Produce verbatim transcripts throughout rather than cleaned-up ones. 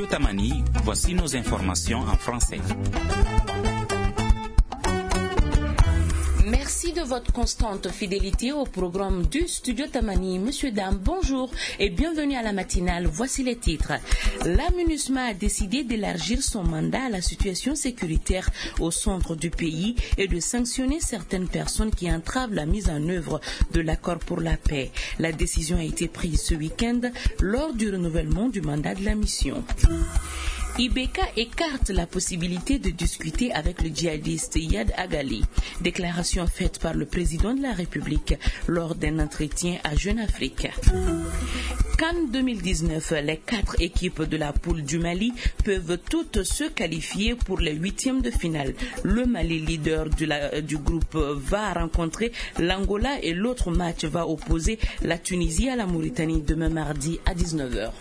Tamani, voici nos informations en français. Merci de votre constante fidélité au programme du Studio Tamani. Monsieur, dame, bonjour et bienvenue à la matinale. Voici les titres. La MINUSMA a décidé d'élargir son mandat à la situation sécuritaire au centre du pays et de sanctionner certaines personnes qui entravent la mise en œuvre de l'accord pour la paix. La décision a été prise ce week-end lors du renouvellement du mandat de la mission. I B K écarte la possibilité de discuter avec le djihadiste Iyad Agali. Déclaration faite par le président de la République lors d'un entretien à Jeune Afrique. CAN deux mille dix-neuf, les quatre équipes de la poule du Mali peuvent toutes se qualifier pour les huitièmes de finale. Le Mali, leader du, la, du groupe, va rencontrer l'Angola et l'autre match va opposer la Tunisie à la Mauritanie demain mardi à dix-neuf heures.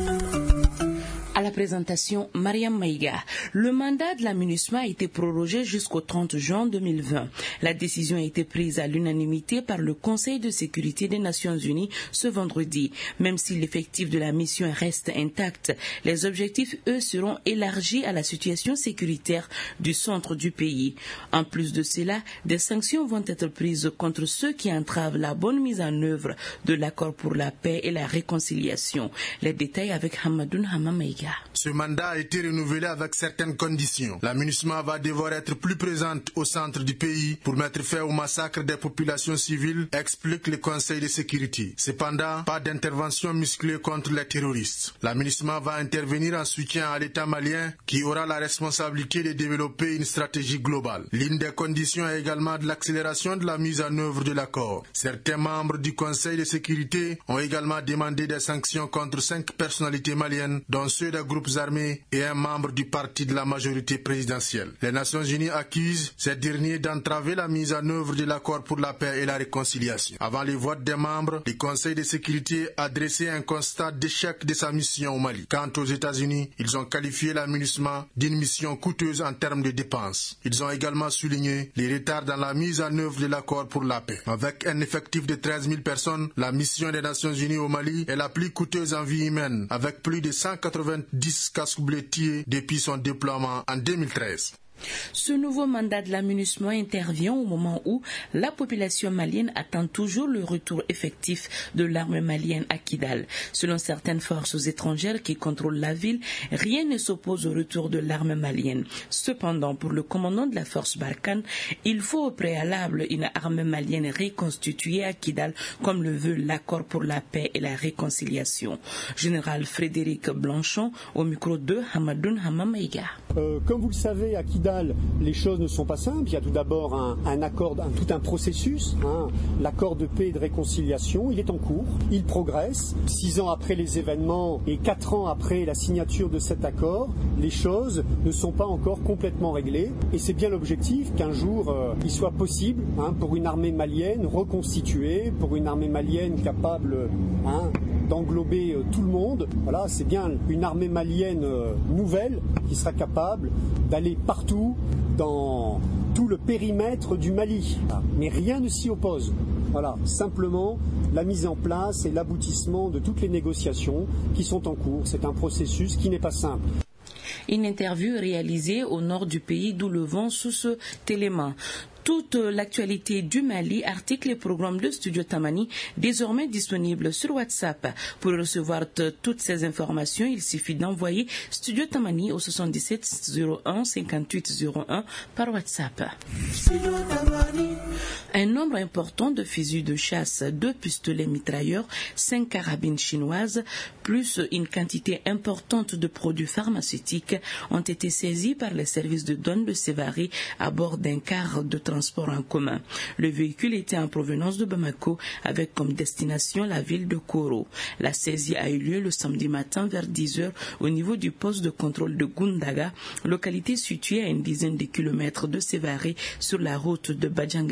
À la présentation, Mariam Maïga. Le mandat de la MINUSMA a été prorogé jusqu'au trente juin deux mille vingt. La décision a été prise à l'unanimité par le Conseil de sécurité des Nations Unies ce vendredi. Même si l'effectif de la mission reste intact, les objectifs, eux, seront élargis à la situation sécuritaire du centre du pays. En plus de cela, des sanctions vont être prises contre ceux qui entravent la bonne mise en œuvre de l'accord pour la paix et la réconciliation. Les détails avec Hamadoun Hamamaïga. Ce mandat a été renouvelé avec certaines conditions. La MINUSMA va devoir être plus présente au centre du pays pour mettre fin au massacre des populations civiles, explique le Conseil de sécurité. Cependant, pas d'intervention musclée contre les terroristes. La MINUSMA va intervenir en soutien à l'État malien qui aura la responsabilité de développer une stratégie globale. L'une des conditions est également de l'accélération de la mise en œuvre de l'accord. Certains membres du Conseil de sécurité ont également demandé des sanctions contre cinq personnalités maliennes, dont ceux des groupes armés et un membre du parti de la majorité présidentielle. Les Nations Unies accusent ces derniers d'entraver la mise en œuvre de l'accord pour la paix et la réconciliation. Avant les votes des membres, le Conseil de sécurité a dressé un constat d'échec de sa mission au Mali. Quant aux États-Unis, ils ont qualifié la MINUSMA d'une mission coûteuse en termes de dépenses. Ils ont également souligné les retards dans la mise en œuvre de l'accord pour la paix. Avec un effectif de treize mille personnes, la mission des Nations Unies au Mali est la plus coûteuse en vie humaine, avec plus de cent quatre-vingt-dix casques-bleus depuis son déploiement en deux mille treize. Ce nouveau mandat de la MINUSMA intervient au moment où la population malienne attend toujours le retour effectif de l'armée malienne à Kidal. Selon certaines forces étrangères qui contrôlent la ville, rien ne s'oppose au retour de l'armée malienne. Cependant, pour le commandant de la force Barkhane, il faut au préalable une armée malienne reconstituée à Kidal, comme le veut l'accord pour la paix et la réconciliation. Général Frédéric Blanchon, au micro de Hamadoun Hamamaïga. Euh, comme vous le savez, à Kidal, les choses ne sont pas simples. Il y a tout d'abord un, un accord, un, tout un processus. Hein. L'accord de paix et de réconciliation, il est en cours, il progresse. Six ans après les événements et quatre ans après la signature de cet accord, les choses ne sont pas encore complètement réglées. Et c'est bien l'objectif qu'un jour, euh, il soit possible hein, pour une armée malienne reconstituée, pour une armée malienne capable hein, d'englober euh, tout le monde. Voilà, c'est bien une armée malienne euh, nouvelle qui sera capable d'aller partout dans tout le périmètre du Mali. Mais rien ne s'y oppose. Voilà, simplement la mise en place et l'aboutissement de toutes les négociations qui sont en cours. C'est un processus qui n'est pas simple. Une interview réalisée au nord du pays, d'où le vent sous ce élément. Toute l'actualité du Mali, articles et programmes de Studio Tamani, désormais disponibles sur WhatsApp. Pour recevoir toutes ces informations, il suffit d'envoyer Studio Tamani au soixante-dix-sept zéro un cinquante-huit zéro un par WhatsApp. Un nombre important de fusils de chasse, deux pistolets mitrailleurs, cinq carabines chinoises, plus une quantité importante de produits pharmaceutiques ont été saisis par les services de douane de Sévaré à bord d'un car de transport en commun. Le véhicule était en provenance de Bamako avec comme destination la ville de Koro. La saisie a eu lieu le samedi matin vers dix heures au niveau du poste de contrôle de Gundaga, localité située à une dizaine de kilomètres de Sévaré sur la route de Badjangara.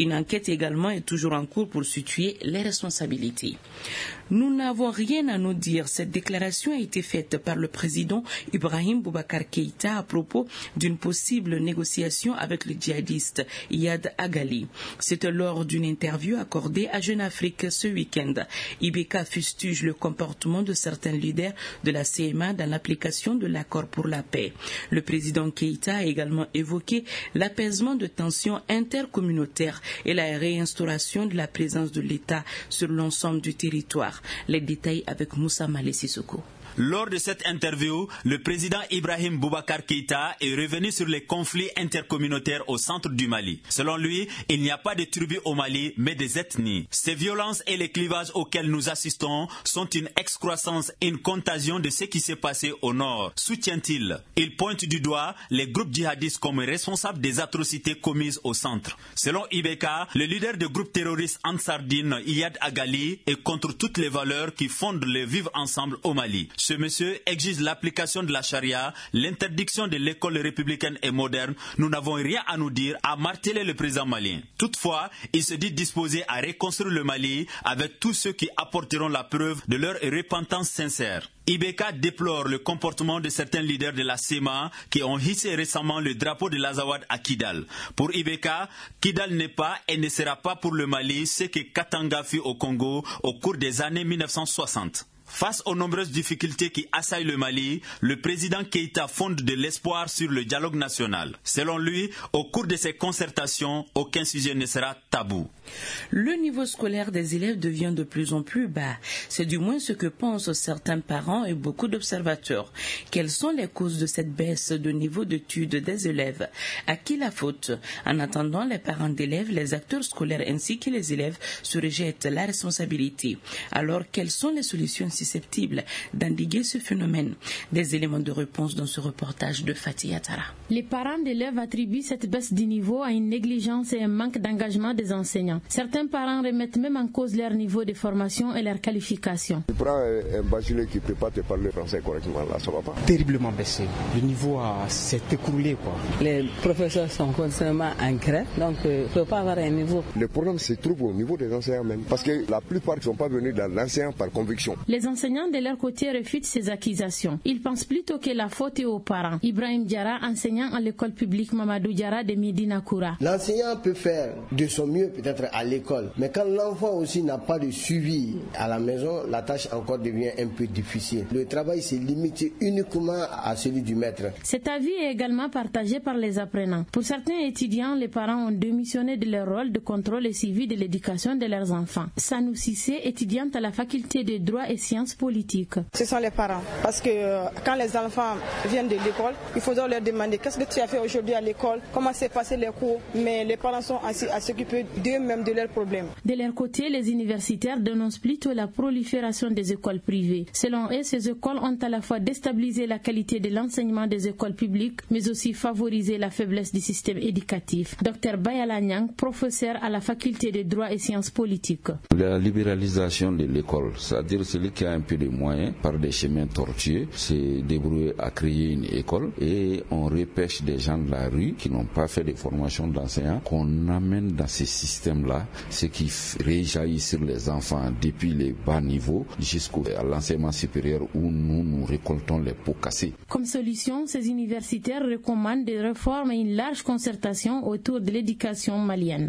Une enquête également est toujours en cours pour situer les responsabilités. Nous n'avons rien à nous dire. Cette déclaration a été faite par le président Ibrahim Boubacar Keïta à propos d'une possible négociation avec le djihadiste Iyad Agali. C'était lors d'une interview accordée à Jeune Afrique ce week-end. I B K fustige le comportement de certains leaders de la C M A dans l'application de l'accord pour la paix. Le président Keïta a également évoqué l'apaisement de tensions intercommunautaires et la réinstauration de la présence de l'État sur l'ensemble du territoire. Les détails avec Moussa Malé Sissoko. Lors de cette interview, le président Ibrahim Boubacar Keïta est revenu sur les conflits intercommunautaires au centre du Mali. Selon lui, il n'y a pas de tribus au Mali, mais des ethnies. Ces violences et les clivages auxquels nous assistons sont une excroissance et une contagion de ce qui s'est passé au nord, soutient-il. Il pointe du doigt les groupes djihadistes comme responsables des atrocités commises au centre. Selon I B K, le leader du groupe terroriste Ansardine, Iyad Agali, est contre toutes les valeurs qui fondent le vivre ensemble au Mali. Ce monsieur exige l'application de la charia, l'interdiction de l'école républicaine et moderne. Nous n'avons rien à nous dire, a martelé le président malien. Toutefois, il se dit disposé à reconstruire le Mali avec tous ceux qui apporteront la preuve de leur repentance sincère. I B K déplore le comportement de certains leaders de la C E M A qui ont hissé récemment le drapeau de l'Azawad à Kidal. Pour I B K, Kidal n'est pas et ne sera pas pour le Mali ce que Katanga fut au Congo au cours des années mille neuf cent soixante. Face aux nombreuses difficultés qui assaillent le Mali, le président Keïta fonde de l'espoir sur le dialogue national. Selon lui, au cours de ces concertations, aucun sujet ne sera tabou. Le niveau scolaire des élèves devient de plus en plus bas. C'est du moins ce que pensent certains parents et beaucoup d'observateurs. Quelles sont les causes de cette baisse de niveau d'études des élèves? À qui la faute? En attendant, les parents d'élèves, les acteurs scolaires ainsi que les élèves se rejettent la responsabilité. Alors, quelles sont les solutions susceptibles d'endiguer ce phénomène? Des éléments de réponse dans ce reportage de Fatih Atara. Les parents d'élèves attribuent cette baisse du niveau à une négligence et un manque d'engagement des enseignants. Certains parents remettent même en cause leur niveau de formation et leur qualification. Tu prends un bachelier qui ne peut pas te parler français correctement, là, ça ne va pas. Terriblement baissé. Le niveau s'est écroulé, quoi. Les professeurs sont constamment ancrés, donc il euh, ne peut pas avoir un niveau. Le problème se trouve au niveau des enseignants même, parce que la plupart ne sont pas venus dans l'enseignant par conviction. Les enseignants de leur côté réfutent ces accusations. Ils pensent plutôt que la faute est aux parents. Ibrahim Diarra, enseignant à l'école publique Mamadou Diarra de Médina Koura. L'enseignant peut faire de son mieux peut-être à l'école, mais quand l'enfant aussi n'a pas de suivi à la maison, la tâche encore devient un peu difficile. Le travail se limite uniquement à celui du maître. Cet avis est également partagé par les apprenants. Pour certains étudiants, les parents ont démissionné de leur rôle de contrôle et suivi de l'éducation de leurs enfants. Sanou Sissé, étudiante à la faculté de droit et sciences politiques. Ce sont les parents, parce que euh, quand les enfants viennent de l'école, il faudra leur demander qu'est-ce que tu as fait aujourd'hui à l'école, comment s'est passé les cours, mais les parents sont assis à s'occuper d'eux-mêmes de leurs problèmes. De leur côté, les universitaires dénoncent plutôt la prolifération des écoles privées. Selon eux, ces écoles ont à la fois déstabilisé la qualité de l'enseignement des écoles publiques, mais aussi favorisé la faiblesse du système éducatif. Docteur Bayala Nyang, professeur à la faculté de droit et sciences politiques. La libéralisation de l'école, c'est-à-dire celui qui a un peu de moyens, par des chemins tortueux, s'est débrouillé à créer une école et on repêche des gens de la rue qui n'ont pas fait de formation d'enseignants, qu'on amène dans ces systèmes-là, ce qui réjaillit sur les enfants depuis les bas niveaux jusqu'à l'enseignement supérieur où nous nous récoltons les pots cassés. Comme solution, ces universitaires recommandent des réformes et une large concertation autour de l'éducation malienne.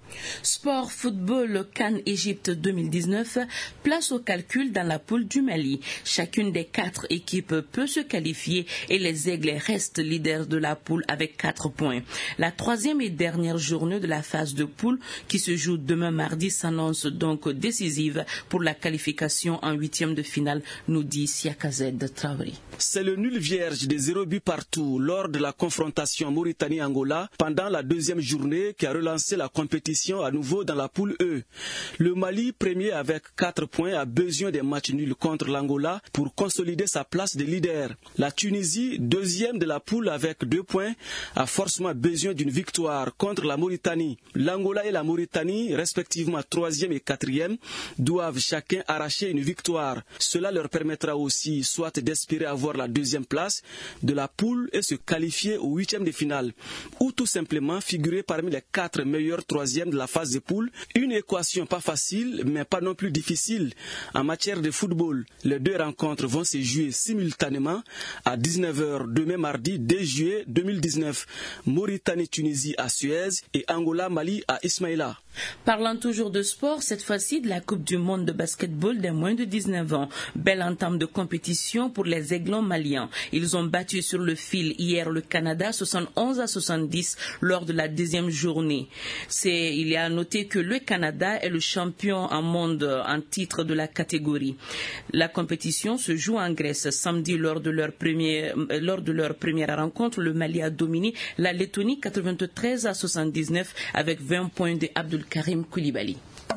Sport, football, CAN Égypte deux mille dix-neuf, place au calcul dans la poule du Mali. Chacune des quatre équipes peut se qualifier et les Aigles restent leaders de la poule avec quatre points. La troisième et dernière journée de la phase de poule qui se joue demain mardi s'annonce donc décisive pour la qualification en huitième de finale, nous dit Siakazed Traoré. C'est le nul vierge des zéro but partout lors de la confrontation Mauritanie-Angola pendant la deuxième journée qui a relancé la compétition à nouveau dans la poule E. Le Mali, premier avec quatre points, a besoin des matchs nuls contre l'Angola pour consolider sa place de leader. La Tunisie, deuxième de la poule avec deux points, a forcément besoin d'une victoire contre la Mauritanie. L'Angola et la Mauritanie, respectivement troisième et quatrième, doivent chacun arracher une victoire. Cela leur permettra aussi soit d'espérer avoir la deuxième place de la poule et se qualifier au huitième de finale, ou tout simplement figurer parmi les quatre meilleurs troisièmes de la phase de poule. Une équation pas facile, mais pas non plus difficile. En matière de football, les deux rencontres vont se jouer simultanément à dix-neuf heures demain mardi deux juillet deux mille dix-neuf. Mauritanie-Tunisie à Suez et Angola-Mali à Ismaïla. Parlant toujours de sport, cette fois-ci de la Coupe du monde de basketball des moins de dix-neuf ans. Belle entame de compétition pour les Aiglons maliens. Ils ont battu sur le fil hier le Canada soixante et onze à soixante-dix lors de la deuxième journée. C'est, il y a à noter que le Canada est le champion en monde en titre de la catégorie. La compétition se joue en Grèce. Samedi, lors de leur, premier, lors de leur première rencontre, le Mali a dominé la Lettonie quatre-vingt-treize à soixante-dix-neuf avec vingt points de Abdul Karim Koulibaly.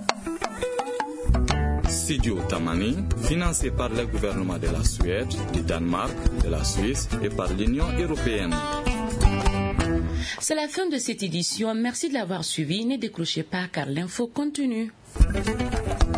Studio Tamani, financé par le gouvernement de la Suède, du Danemark, de la Suisse et par l'Union européenne. C'est la fin de cette édition. Merci de l'avoir suivi. Ne décrochez pas car l'info continue.